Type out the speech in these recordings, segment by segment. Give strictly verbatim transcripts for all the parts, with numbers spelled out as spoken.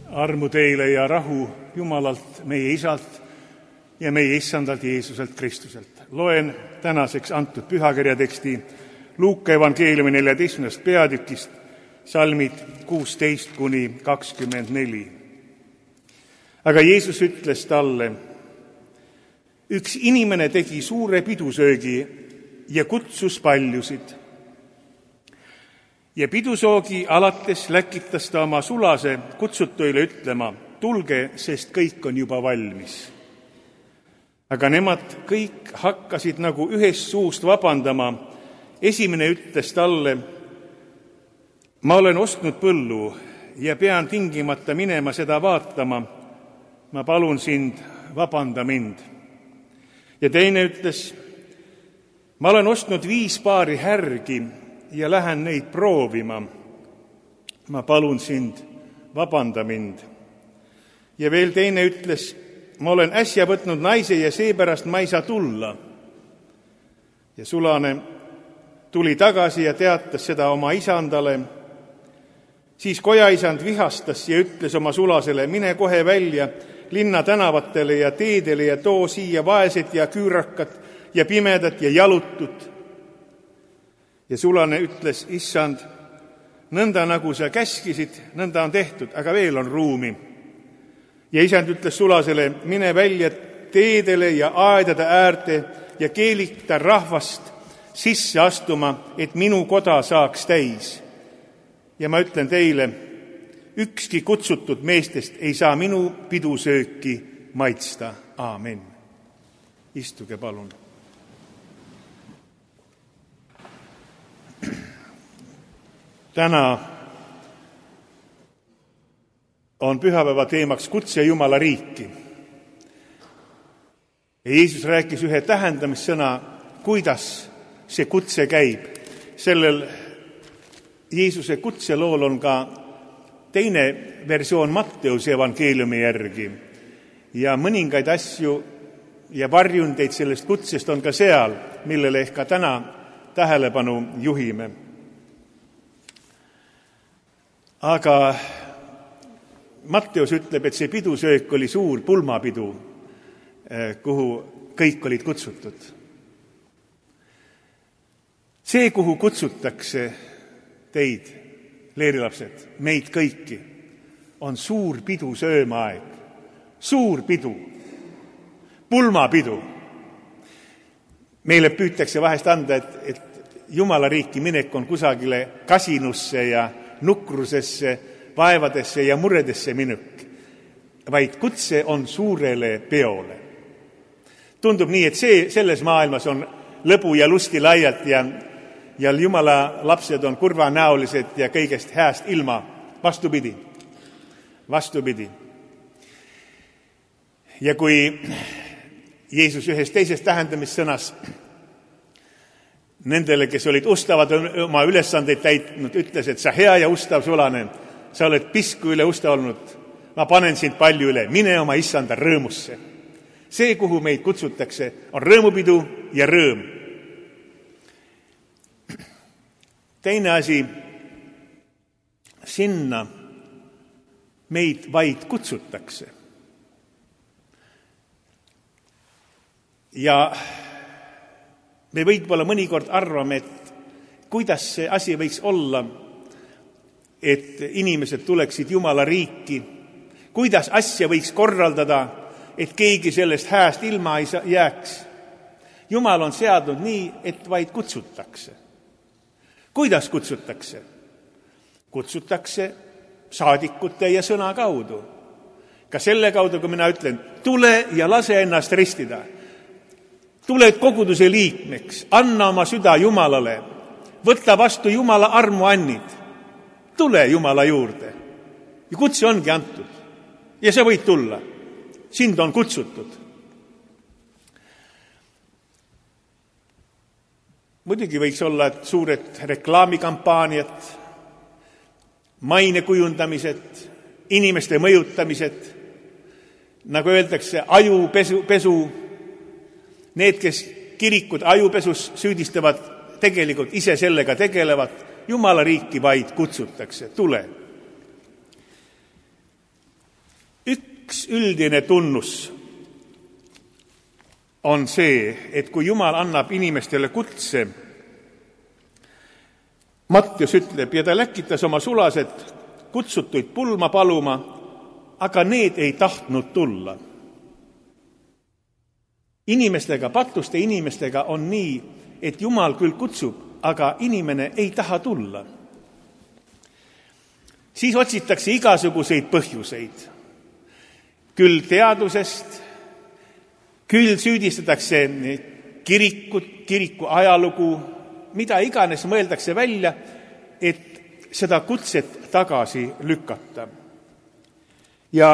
Armu teile ja rahu Jumalalt, meie Isalt ja meie Issandalt Jeesuselt Kristuselt. Loen tänaseks antud pühakirja teksti Luuka evangeeliumi neljateistkümnendast peatükist, salmid kuusteist kuni kakskümmend neli. Aga Jeesus ütles talle, üks inimene tegi suure pidusöögi ja kutsus paljusid. Ja pidusoogi alates läkitas ta oma sulase kutsutuile ütlema, tulge, sest kõik on juba valmis. Aga nemad kõik hakkasid nagu ühest suust vabandama. Esimene ütles talle, ma olen ostnud põllu ja pean tingimata minema seda vaatama. Ma palun sind, vabanda mind. Ja teine ütles, ma olen ostnud viis paari härgi ja lähen neid proovima. Ma palun sind, vabanda mind. Ja veel teine ütles, ma olen äsja võtnud naise ja seepärast ma ei saa tulla. Ja sulane tuli tagasi ja teatas seda oma isandale. Siis kojaisand vihastas ja ütles oma sulasele, mine kohe välja linna tänavatele ja teedele ja too siia vaesed ja küürakad ja pimedad ja jalutut. Ja sulane ütles, issand, nõnda nagu sa käskisid, nõnda on tehtud, aga veel on ruumi. Ja isand ütles sulasele, mine välja teedele ja aedade äärde ja keelita rahvast sisse astuma, et minu koda saaks täis. Ja ma ütlen teile, ükski kutsutud meestest ei saa minu pidusööki maitsta. Aamen. Istuge palun. Täna on pühapäeva teemaks kutse Jumala riiki. Ja Jeesus rääkis ühe tähendamissõna, kuidas see kutse käib. Sellel Jeesuse kutselool on ka teine versioon Matteuse evangeeliumi järgi. Ja mõningaid asju ja varjundeid sellest kutsest on ka seal, millele ehk ka täna tähelepanu juhime. Aga Matteus ütleb, et see pidusöök oli suur pulmapidu, kuhu kõik olid kutsutud. See, kuhu kutsutakse teid, leerilapsed, meid kõiki, on suur pidu söömaaeg. Suur pidu. Pulmapidu. Meile püütakse vahest anda, et, et Jumala riiki minek on kusagile kasinusse ja nukrusesse, vaevadesse ja muredesse minuk, vaid kutse on suurele peole. Tundub nii, et see, selles maailmas on lõbu ja lusti laialt ja, ja Jumala lapsed on kurvanäolised ja kõigest hääst ilma. Vastupidi. Vastupidi. Ja kui Jeesus ühes teises tähendamissõnas nendele, kes olid ustavad oma ülesandeid täitnud, ütles, et sa hea ja ustav sulane, sa oled pisku üle usta olnud, ma panen sind palju üle, mine oma issanda rõõmusse. See, kuhu meid kutsutakse, on rõõmupidu ja rõõm. Teine asi, sinna meid vaid kutsutakse. Ja me võib-olla mõnikord arvame, et kuidas see asi võiks olla, et inimesed tuleksid Jumala riiki, kuidas asja võiks korraldada, et keegi sellest hääst ilma ei jääks. Jumal on seadnud nii, et vaid kutsutakse. Kuidas kutsutakse? Kutsutakse saadikute ja sõna kaudu. Ka selle kaudu, kui mina ütlen, tule ja lase ennast ristida. Tule koguduse liikmeks, anna oma süda Jumalale, võtta vastu Jumala armuannid, tule Jumala juurde. Ja kutse ongi antud. Ja sa võid tulla. Sind on kutsutud. Muidugi võiks olla suured reklaamikampaaniad, maine kujundamised, inimeste mõjutamised, nagu öeldakse, ajupesu, pesu. Need, kes kirikud ajupesus süüdistavad, tegelikult ise sellega tegelevad. Jumala riiki vaid kutsutakse. Tule. Üks üldine tunnus on see, et kui Jumal annab inimestele kutse, Mattius ütleb, ja ta läkitas oma sulased kutsutuid pulma paluma, aga need ei tahtnud tulla. Inimestega, patuste inimestega on nii, et Jumal küll kutsub, aga inimene ei taha tulla. Siis otsitakse igasuguseid põhjuseid. Küll teadusest, küll süüdistatakse kirikut, kiriku ajalugu, mida iganes mõeldakse välja, et seda kutset tagasi lükata. Ja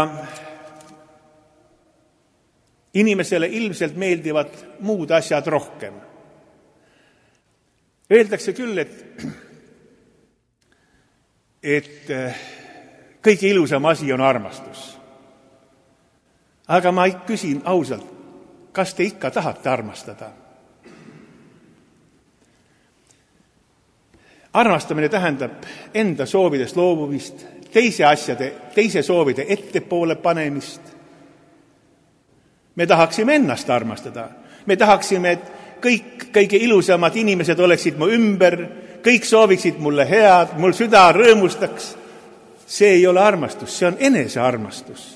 inimesele ilmselt meeldivad muud asjad rohkem. Öeldakse küll, et, et kõige ilusam asi on armastus. Aga ma küsin ausalt, kas te ikka tahate armastada? Armastamine tähendab enda soovidest loobumist, teise asjade, teise soovide ettepoole panemist. Me tahaksime ennast armastada. Me tahaksime, et kõik kõige ilusamad inimesed oleksid mu ümber, kõik sooviksid mulle head, mul süda rõõmustaks. See ei ole armastus, see on enesearmastus.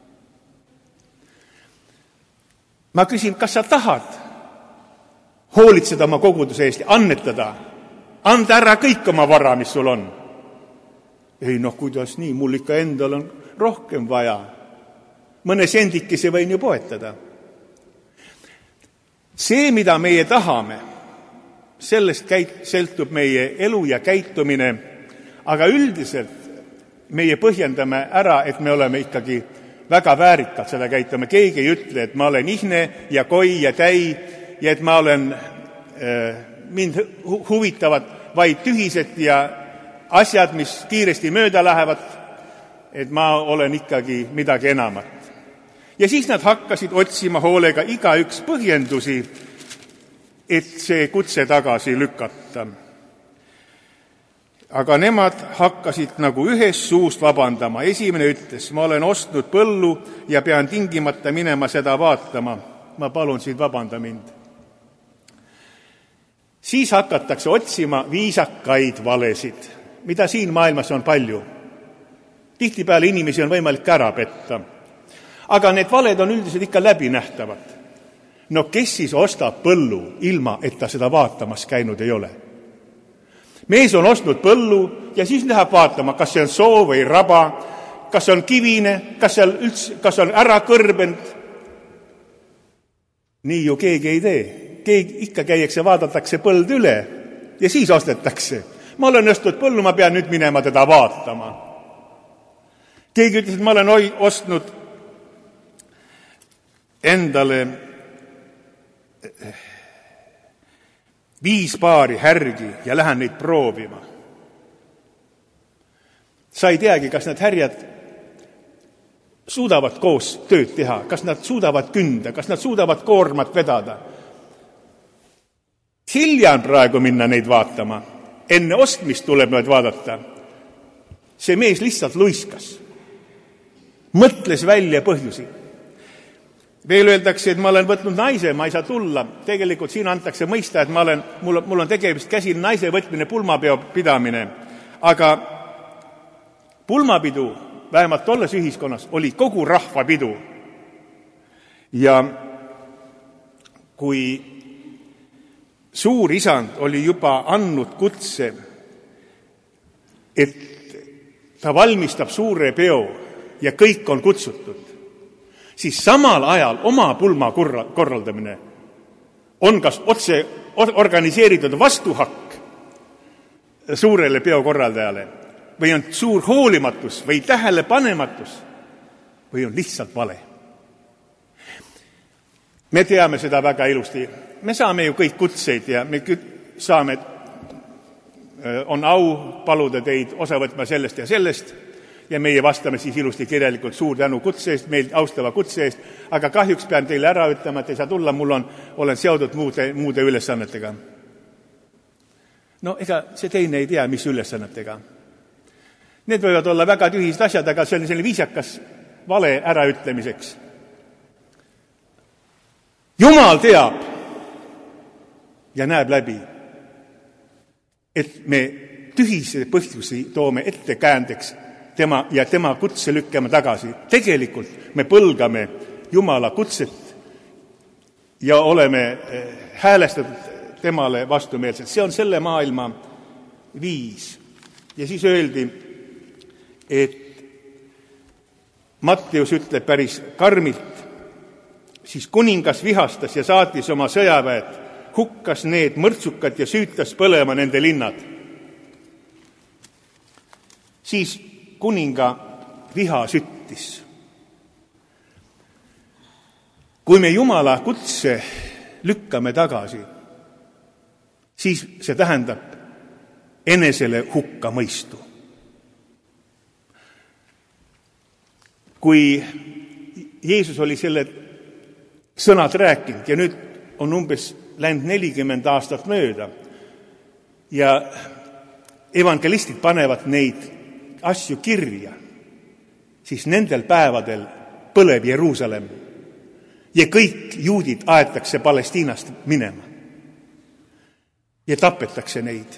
Ma küsin, kas sa tahad hoolitseda oma koguduse eest ja annetada? Anda ära kõik oma vara, mis sul on. Ei, noh, kuidas nii, mul ikka endal on rohkem vaja. Mõne sendikese võin ju poetada. See, mida meie tahame, sellest käit- seltub meie elu ja käitumine, aga üldiselt meie põhjendame ära, et me oleme ikkagi väga väärikalt seda käituma. Keegi ei ütle, et ma olen ihne ja koi ja täi ja et ma olen, äh, mind hu- huvitavad vaid tühised ja asjad, mis kiiresti mööda lähevad, et ma olen ikkagi midagi enamat. Ja siis nad hakkasid otsima hoolega igaüks põhjendusi, et see kutse tagasi lükata. Aga nemad hakkasid nagu ühest suust vabandama. Esimene ütles, ma olen ostnud põllu ja pean tingimata minema seda vaatama. Ma palun sind, vabanda mind. Siis hakatakse otsima viisakaid valesid, mida siin maailmas on palju. Tihtipeale inimesi on võimalik ära petta. Aga need valed on üldiselt ikka läbinähtavad. No kes siis ostab põllu, ilma et ta seda vaatamas käinud ei ole? Mees on ostnud põllu ja siis läheb vaatama, kas see on soo või raba, kas on kivine, kas, seal üldse, kas on ära kõrbend. Nii ju keegi ei tee. Keegi ikka käiakse, vaadatakse põld üle ja siis ostetakse. Ma olen ostnud põllu, ma pean nüüd minema teda vaatama. Keegi ütles, et ma olen ostnud endale viis paari härgi ja lähen neid proovima. Sa ei teagi, kas need härjad suudavad koos tööd teha, kas nad suudavad künda, kas nad suudavad koormat vedada. Hilja on praegu minna neid vaatama. Enne ostmist tuleb neid vaadata. See mees lihtsalt luiskas. Mõtles välja põhjusi. Veel öeldakse, et ma olen võtnud naise, ma ei saa tulla. Tegelikult siin antakse mõista, et ma olen, mul, mul on tegemist käsil naise võtmine, pulmapeo pidamine. Aga pulmapidu, vähemalt tolles ühiskonnas, oli kogu rahva pidu. Ja kui suur isand oli juba andnud kutse, et ta valmistab suure peo ja kõik on kutsutud, siis samal ajal oma pulma korraldamine on kas otse organiseeritud vastuhakk suurele peokorraldajale või on suur hoolimatus või tähelepanematus või on lihtsalt vale. Me teame seda väga ilusti. Me saame ju kõik kutseid ja me saame, on au paluda teid osa võtma sellest ja sellest ja meie vastame siis ilusti kirjalikult suur tänu kutse eest, meil austava kutse eest, aga kahjuks pean teile ära ütlema, et ei saa tulla, mul on, olen seotud muude, muude ülesannetega. No ega see teine ei tea, mis ülesannetega. Need võivad olla väga tühised asjad, aga see on selline viisakas vale äraütlemiseks. Jumal teab ja näeb läbi, et me tühise põhjusi toome ettekäändeks tema ja tema kutse lükkame tagasi. Tegelikult me põlgame Jumala kutset ja oleme häälestatud temale vastumeelsed. See on selle maailma viis. Ja siis öeldi, et Matteus ütleb päris karmilt, siis kuningas vihastas ja saatis oma sõjaväed, hukkas need mõrtsukad ja süütas põlema nende linnad. Siis kuninga viha süttis. Kui me Jumala kutse lükkame tagasi, siis see tähendab enesele hukka mõistu. Kui Jeesus oli selle sõnad rääkinud ja nüüd on umbes läinud nelikümmend aastat mööda ja evangelistid panevad neid asju kirja, siis nendel päevadel põleb Jeruusalemm ja kõik juudid aetakse Palestiinast minema ja tapetakse neid.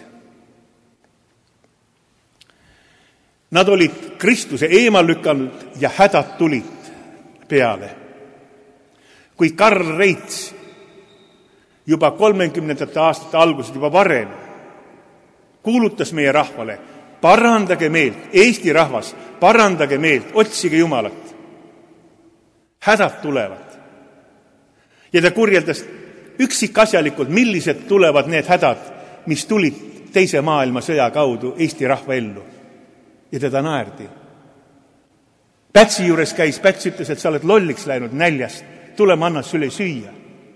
Nad olid Kristuse eemal lükanud ja hädad tulid peale. Kui Karl Reits juba kolmekümnendate aastate algused juba varem kuulutas meie rahvale, parandage meelt, Eesti rahvas, parandage meelt, otsige Jumalat. Hädad tulevad. Ja ta kurjeldas üksikasjalikult, millised tulevad need hädad, mis tulid teise maailmasõja kaudu Eesti rahva ellu. Ja teda naerdi. Pätsi juures käis, Päts ütles, et sa oled lolliks läinud näljast, tule ma annan sulle süüa.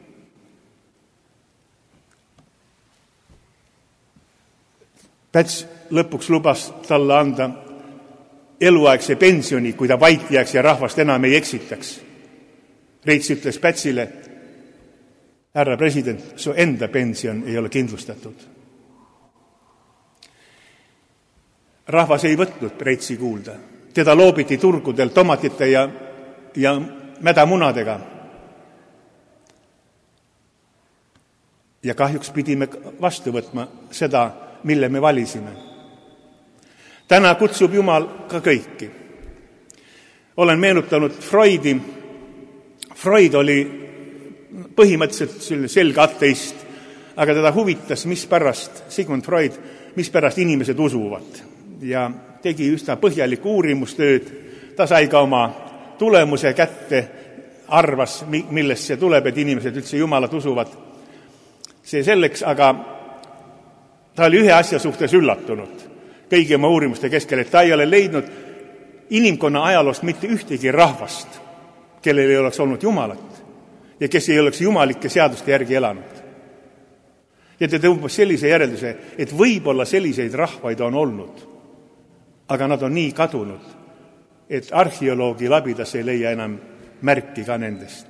Päts lõpuks lubas talle anda eluaegse pensioni, kui ta vait jääks ja rahvast enam ei eksitaks. Reits ütles Pätsile, härra president, su enda pension ei ole kindlustatud. Rahvas ei võtnud Reitsi kuulda. Teda loobiti turgudel tomatite ja, ja mädamunadega. Ja kahjuks pidime vastu võtma seda, mille me valisime. Täna kutsub Jumal ka kõiki. Olen meenutanud Freudi. Freud oli põhimõtteliselt selge ateist, aga teda huvitas, mis pärast, Sigmund Freud, mis pärast inimesed usuvad. Ja tegi üsna põhjalikku uurimustööd. Ta sai ka oma tulemuse kätte, arvas, millest see tuleb, et inimesed üldse Jumalat usuvad. See selleks, aga ta oli ühe asja suhtes üllatunud kõigi oma uurimuste keskel, et ta ei ole leidnud inimkonna ajaloost mitte ühtegi rahvast, kellel ei oleks olnud Jumalat ja kes ei oleks jumalike seaduste järgi elanud. Ja ta tõmbas sellise järelduse, et võib-olla selliseid rahvaid on olnud, aga nad on nii kadunud, et arheoloogi labidas ei leia enam märki ka nendest.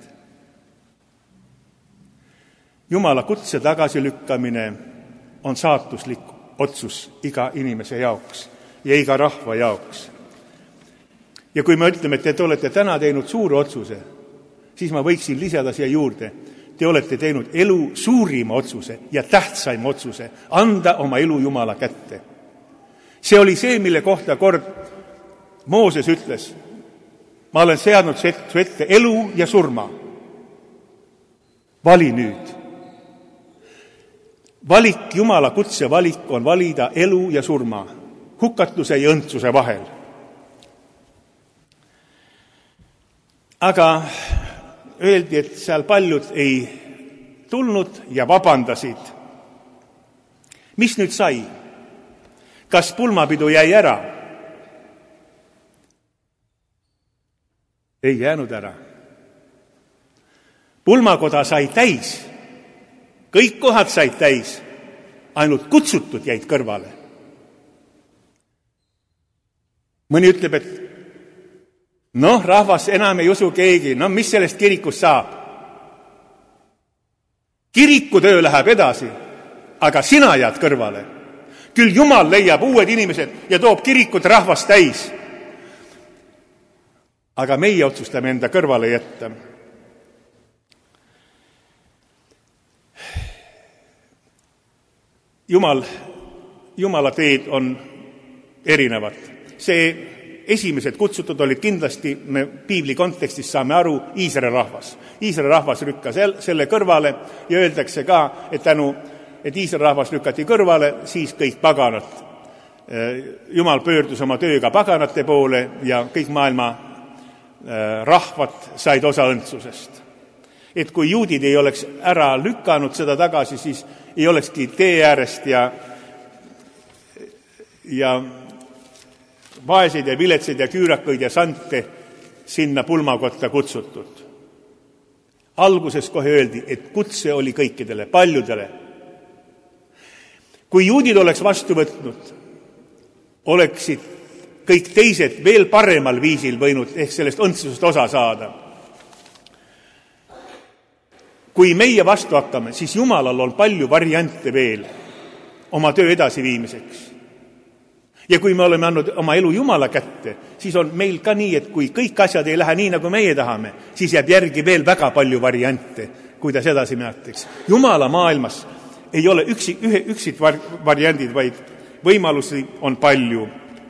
Jumala kutse tagasilükkamine on saatuslik otsus iga inimese jaoks ja iga rahva jaoks. Ja kui me ütleme, et te olete täna teinud suure otsuse, siis ma võiksin lisada siia juurde. Te olete teinud elu suurima otsuse ja tähtsaim otsuse, anda oma elu Jumala kätte. See oli see, mille kohta kord Mooses ütles, ma olen seadnud su ette elu ja surma. Vali nüüd. Valik, Jumala kutse valik on valida elu ja surma, hukatuse ja õndsuse vahel. Aga öeldi, et seal paljud ei tulnud ja vabandasid. Mis nüüd sai? Kas pulmapidu jäi ära? Ei jäänud ära. Pulmakoda sai täis. Kõik kohad said täis. Ainult kutsutud jäid kõrvale. Mõni ütleb, et noh, rahvas enam ei usu keegi. No mis sellest kirikust saab? Kirikutöö läheb edasi, aga sina jääd kõrvale. Küll Jumal leiab uued inimesed ja toob kirikut rahvast täis. aga meie otsustame enda kõrvale jätta. Jumal, Jumala teed on erinevad. See esimesed kutsutud olid kindlasti, me piibli kontekstis saame aru, Iisraeli rahvas. Iisraeli rahvas lükkas selle kõrvale ja öeldakse ka, et tänu, et Iisraeli rahvas lükati kõrvale, siis kõik paganad. Jumal pöördus oma tööga paganate poole ja kõik maailma rahvad said osa õndsusest. Et kui juudid ei oleks ära lükanud seda tagasi, siis ei olekski tee äärest ja, ja vaeseid ja viletseid ja küürakaid ja sante sinna pulmakotta kutsutud. Alguses kohe öeldi, et kutse oli kõikidele, paljudele. Kui juudid oleks vastu võtnud, oleksid kõik teised veel paremal viisil võinud ehk sellest õndsusest osa saada. Kui meie vastu hakkame, siis Jumalal on palju variante veel oma töö edasiviimiseks. Ja kui me oleme andnud oma elu Jumala kätte, siis on meil ka nii, et kui kõik asjad ei lähe nii, nagu meie tahame, siis jääb järgi veel väga palju variante, kuidas edasi minetaks. Jumala maailmas ei ole üksi, ühe, üksid variandid, vaid võimalusi on palju.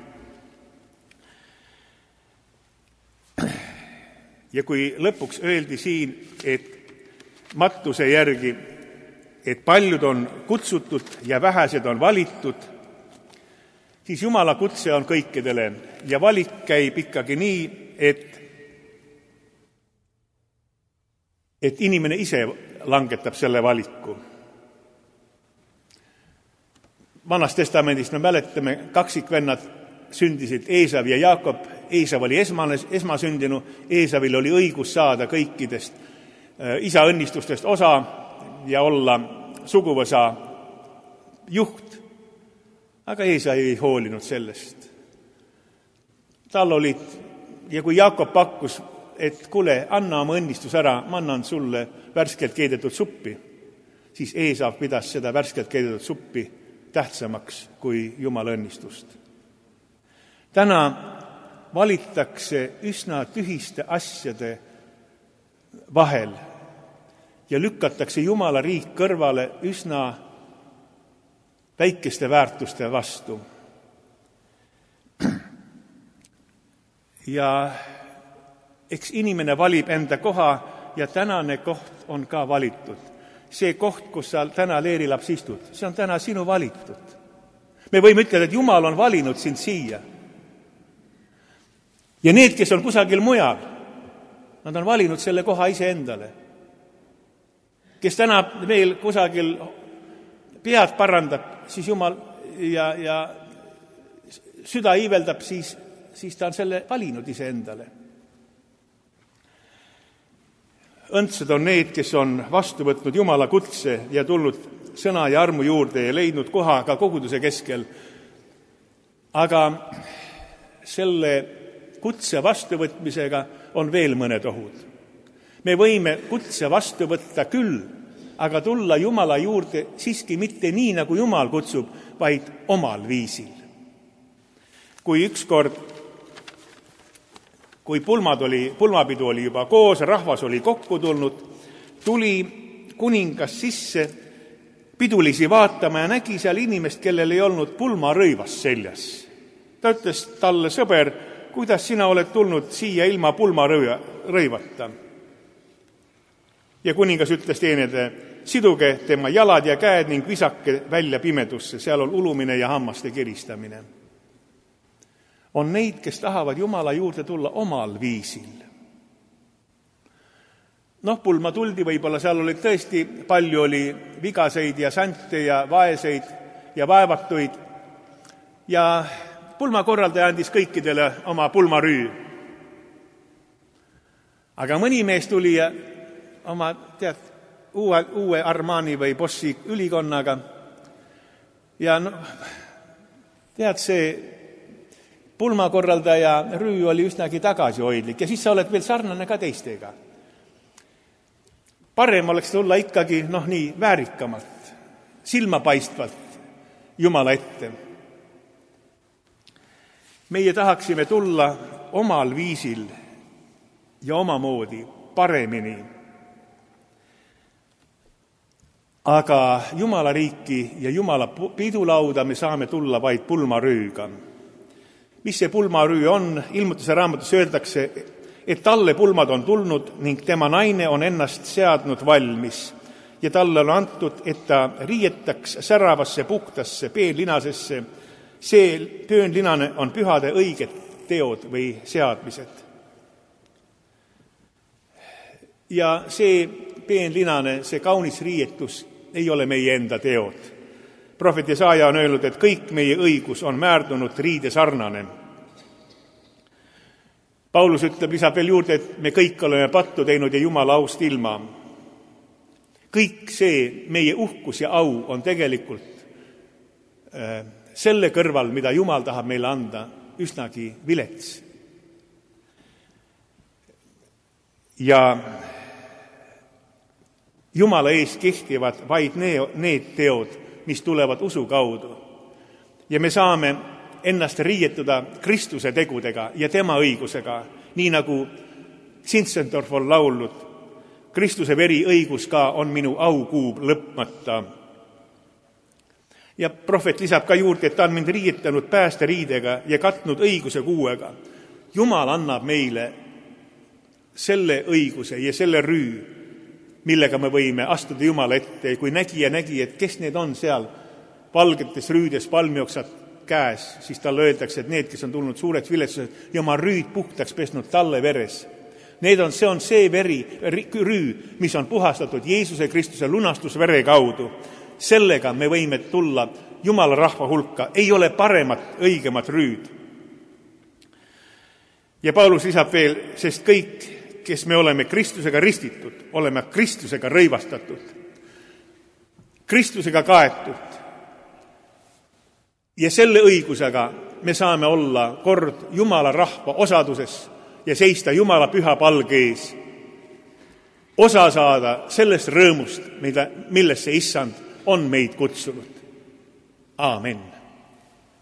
Ja kui lõpuks öeldi siin, et Mattuse järgi, et paljud on kutsutud ja vähesed on valitud, siis Jumala kutse on kõikidele ja valik käib ikkagi nii, et, et inimene ise langetab selle valiku. Vanas testamendist me mäletame, kaksikvennad sündisid Eesav ja Jaakob. Eesav oli esmane, esmasündinu, Eesavil oli õigus saada kõikidest isa õnnistustest osa ja olla suguvõsa juht. Aga Eesa ei hoolinud sellest. Tal olid, ja kui Jaakob pakkus, et kuule, anna oma õnnistus ära, ma annan sulle värskelt keedetud suppi, siis Eesa pidas seda värskelt keedetud suppi tähtsamaks kui Jumala õnnistust. Täna valitakse üsna tühiste asjade vahel ja lükatakse Jumala riik kõrvale üsna väikeste väärtuste vastu. Ja eks inimene valib enda koha ja tänane koht on ka valitud. See koht, kus sa täna leerilaps istud, see on täna sinu valitud. Me võime ütelda, et Jumal on valinud sind siia. Ja need, kes on kusagil mujal, nad on valinud selle koha ise endale. Kes täna veel kusagil pead parandab, siis Jumal ja, ja süda iiveldab, siis, siis ta on selle valinud ise endale. Õndsed on need, kes on vastu võtnud Jumala kutse ja tulnud sõna ja armu juurde ja leidnud koha ka koguduse keskel. Aga selle kutse vastuvõtmisega on veel mõned ohud. Me võime kutse vastu võtta küll, aga tulla Jumala juurde siiski mitte nii, nagu Jumal kutsub, vaid omal viisil. Kui ükskord, kui pulmad oli, pulmapidu oli juba koos, rahvas oli kokku tulnud, tuli kuningas sisse pidulisi vaatama ja nägi seal inimest, kellel ei olnud pulmarõivas seljas. Ta ütles talle, sõber, kuidas sina oled tulnud siia ilma pulmarõivata? Ja kuningas ütles teenede, siduge tema jalad ja käed ning visake välja pimedusse, seal on ulumine ja hammaste kiristamine. On neid, kes tahavad Jumala juurde tulla omal viisil. Noh, pulma tuldi, võib-olla seal oli tõesti palju oli vigaseid ja sante ja vaeseid ja vaevatuid. Ja pulmakorraldaja andis kõikidele oma pulmarüü. Aga mõni mees tuli ja oma tead, uue, uue Armani või Bossi ülikonnaga. Ja no, tead, see pulmakorraldaja rüü oli üsnagi tagasihoidlik ja siis sa oled veel sarnane ka teistega. Parem oleks tulla ikkagi noh, nii väärikamalt, silmapaistvalt Jumala ette. Meie tahaksime tulla omal viisil ja omamoodi, paremini. Aga Jumala riiki ja Jumala pidulauda me saame tulla vaid pulmarüüga. Mis see pulmarüü on? Ilmutuse raamatus öeldakse, et talle pulmad on tulnud ning tema naine on ennast seadnud valmis ja talle on antud, et ta riietaks säravasse puhtasse peenlinasesse. See pöönlinane on pühade õiged teod või seadmised. Ja see peenlinane, see kaunis riietus ei ole meie enda teod. Prohvet Jesaja on öelnud, et kõik meie õigus on määrdunud riide sarnane. Paulus ütleb, lisab veel juurde, et me kõik oleme pattu teinud ja Jumala aust ilma. Kõik see meie uhkus ja au on tegelikult äh, selle kõrval, mida Jumal tahab meile anda, üsnagi vilets. Ja Jumala ees kehtivad vaid need teod, mis tulevad usu kaudu. Ja me saame ennast riietuda Kristuse tegudega ja tema õigusega, nii nagu Zinzendorf on laulnud. Kristuse veri õigus ka on minu aukuub lõpmata. Ja prohvet lisab ka juurde, et ta on mind riietanud päästeriidega ja katnud õiguse kuuega. Jumal annab meile selle õiguse ja selle rüü, millega me võime astuda Jumala ette. Kui nägija nägi, et kes need on seal valgetes rüüdes palmioksad käes, siis talle öeldakse, et need, kes on tulnud suureks viletsused ja oma rüüd puhtaks pesnud talle veres. Need on, see on see veri, rüü, mis on puhastatud Jeesuse Kristuse lunastusvere kaudu. Sellega me võime tulla Jumala rahva hulka. Ei ole paremat, õigemat rüüd. Ja Paulus lisab veel, sest kõik, kes me oleme Kristusega ristitud, oleme Kristusega rõivastatud, Kristusega kaetud. Ja selle õigusega me saame olla kord Jumala rahva osaduses ja seista Jumala püha palge ees. Osa saada sellest rõõmust, millesse Issand on meid kutsunud. Aamen.